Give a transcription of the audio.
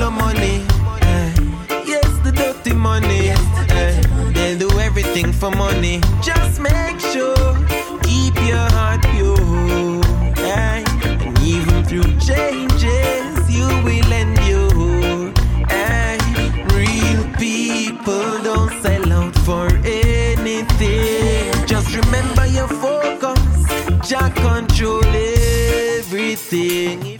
your money. Yes, the dirty money. They'll do everything for money. Just make sure, keep your heart pure. And even through changes, you will endure. Real people don't sell out for anything. Just remember your focus. Jah control everything.